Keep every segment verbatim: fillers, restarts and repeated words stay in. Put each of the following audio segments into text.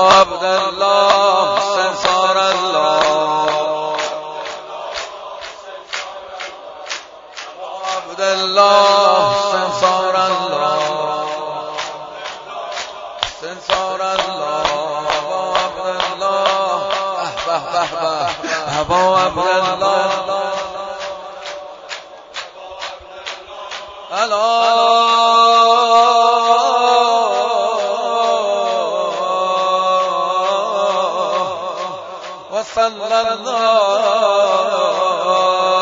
عبدالله سنسار الله عبدالله سنسار الله سنسار الله عبدالله به به به ابا عبدالله وصلى الله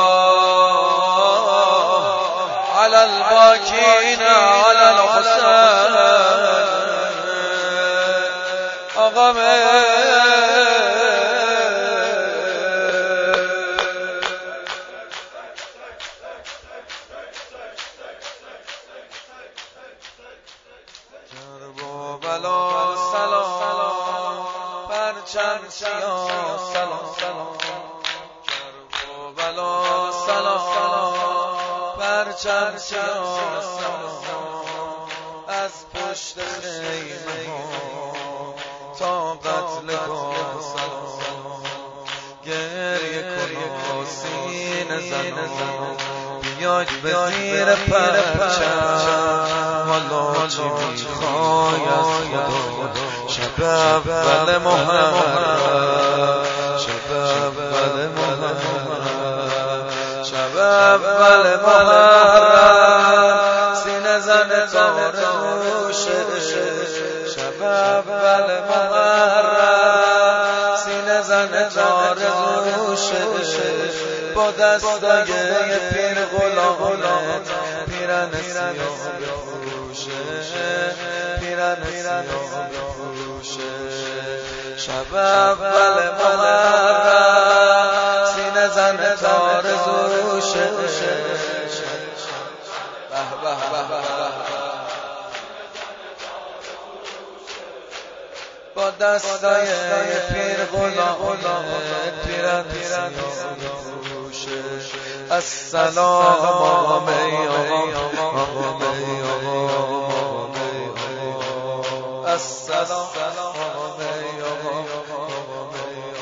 على الباكين على الحسين آقا کربلا سلام پرچم سیاه سلام کربلا سلام پرچم سیاه سلام از پشت خیمه تا قتلگاه سلام گریه کن و سینه زن بیاید به زیر پرچم حالا چی میخوای از خدا شب اول محرم شب اول محرم شب اول محرم سینه زن تار روشه شب اول محرم سینه زن تار روشه با دستای پیر غلامت پیرن سیاه بفروشه پیرن سیاه بفروشه شب اول محرم سینه زن تار روشه به به به با دستای پیر غلامت پیرن سیاه بفروشه السلام آقا می آقا می آقا السلام آقا می آقا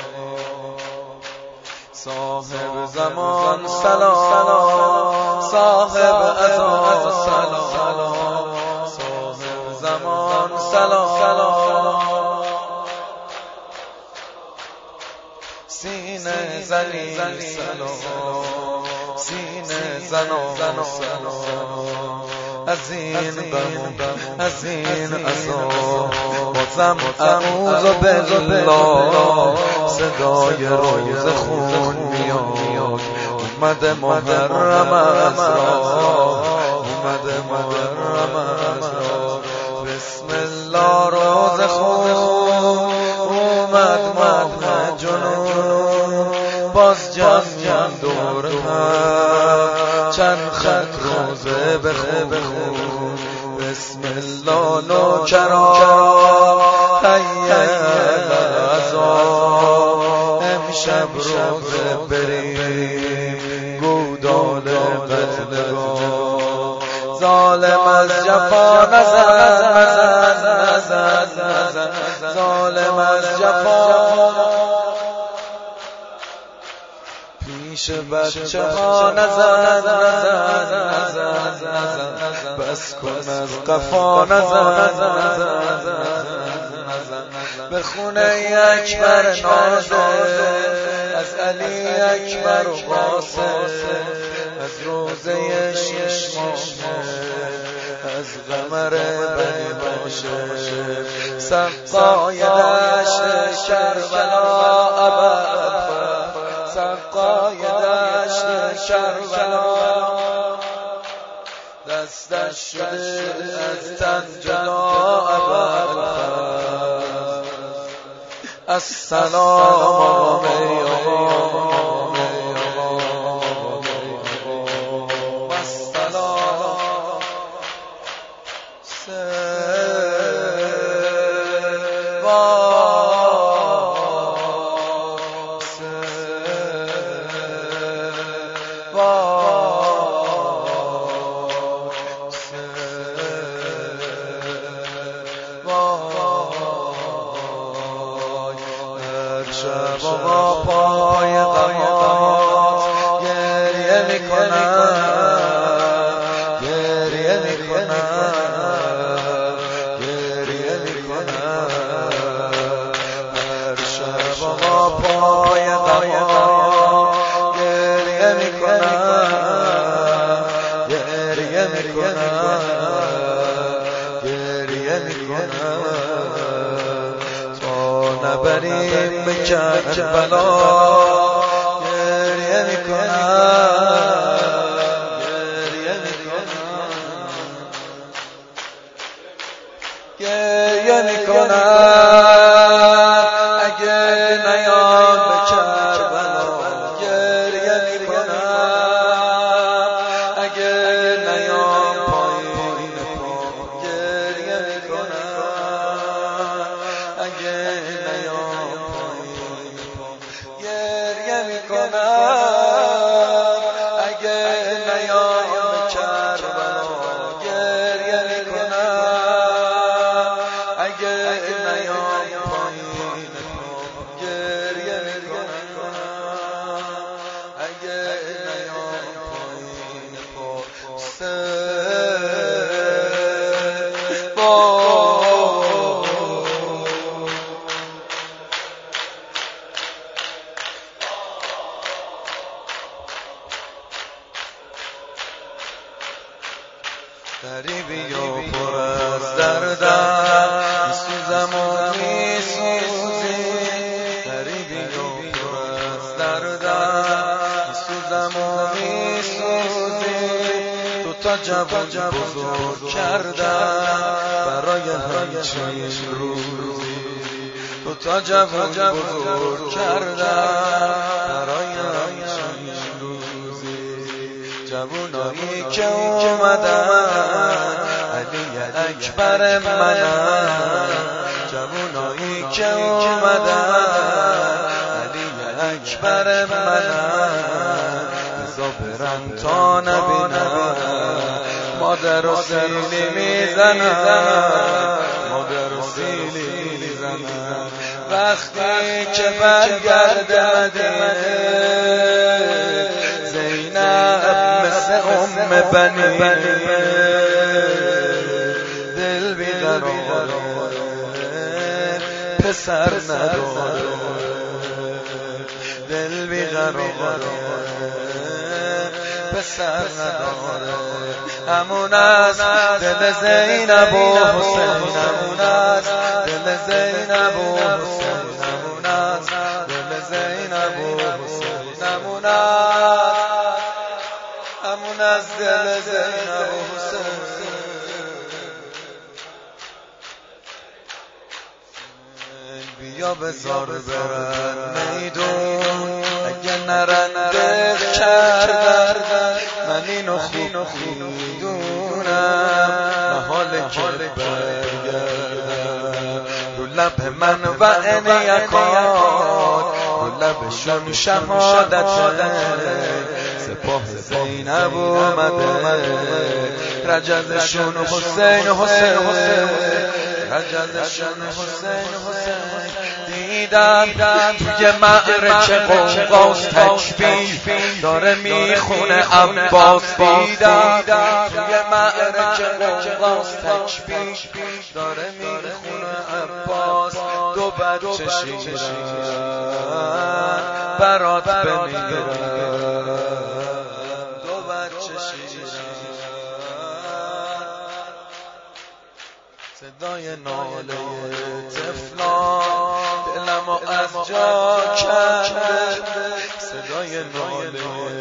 صاحب زمان سلام صاحب ازان سلام صاحب زمان سلام سینه زنی سلام سینه زنان سلام از این بم از این عذاب بازم اعوذ بالله صدای روز خون میاد اومده محرم از راه اومده محرم از راه بسم الله روز خون اومد ماه جنون باز جمع دور هم چند خط روزه بخون بسم الله نوکران هیه العزا امشب روزه بریم گودال قتلگاه ظالم از جفا نزن نزن نزن نزن ظالم از جفا پیش بچه ها نزن نزن نزن بس کن از قفا نزن به خونه اکبر نازه از علی اکبر و قاسم از روزه شش ماه از قمر بنی باشه سقای دشت کربلا ابد سقای دشت کربلا دستش شده از تن جدا ابد السلام علیکم شبا پای غمات گریه میکنم گریه میکنم گریه میکنم هر شبا پای غمات گریه میکنم گریه میکنم گریه میکنم نبریم به کربلا گریه میکنم گریه میکنم گریه میکنم اگه نیام به کربلا گریه میکنم اگه نیام پایین پا گریه میکنم اگه گریه میکنم اگه نیام به کربلا گریه میکنم اگه نیام پایین پا گریه میکنم اگه نیام پایین پا غریبی و پر از دردم میسوزم و میسوزی غریبی و پر از دردم میسوزم و میسوزی تو تا جوان بزرگ کردم برای همچین روزی تو تا جوان بزرگ کردم برای همچین روزی جوانایی که اومدن علی اکبر منم جوانایی که اومدن علی اکبر منم بزا برن تا نبینم مادر و سیلی میزنم مادر و سیلی میزنم وقتی که برگرده مدینه مثل ام بنی دل بیقراره پسر نداره دل بیقراره پسر نداره همون از دل زینب و حسین همون از دل زینب و حسین همون از دل زینب و حسین همون همون از دل زینب و حسین بیا بزار برن میدون اگه نرنده کردن من اینو خوب میدونم محال که برگردم رو لب من و انیکات رو لبشون شهادت سپاه زینب اومده رجزشون حسین حسین حسین رجزشون حسین حسین دیدم توی معرکه قوقاس تکبیر داره میخونه عباس دیدم توی معرکه قوقاس تکبیر داره میخونه عباس دو بچه شیرن برات بمیرن دو بچه شیرن صدای ناله طفلان دلمو از جا کنده صدای ناله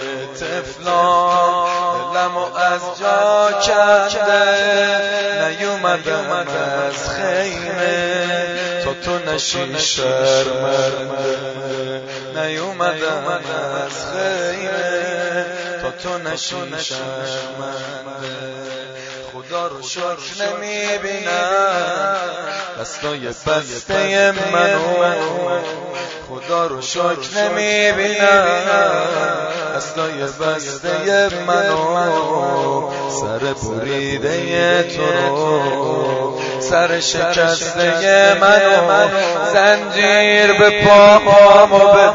طفلان دلمو از جا کنده نیومدم از خیمه تا تو نشی شرمنده نیومدم از خیمه تا تو نشی شرمنده خدا رو شکر نمیبینم دستای بسته منو خدا خدا رو شکر نمیبینم دستای بسته منو سر بریده تو رو سر شکسته منو زنجیر به پاهام و به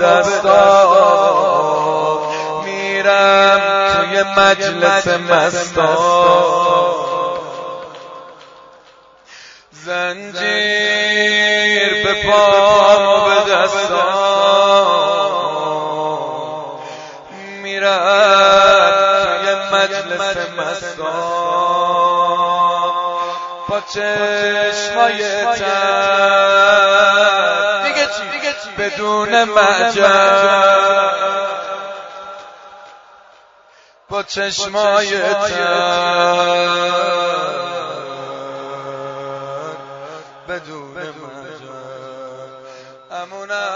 دستام میرم توی مجلس مستان زنجیر به پاهام و به دستام میرم توی مجلس مستان با چشمای تر دیگه چی بدون معجب با چشمای تر بدون معجب امونه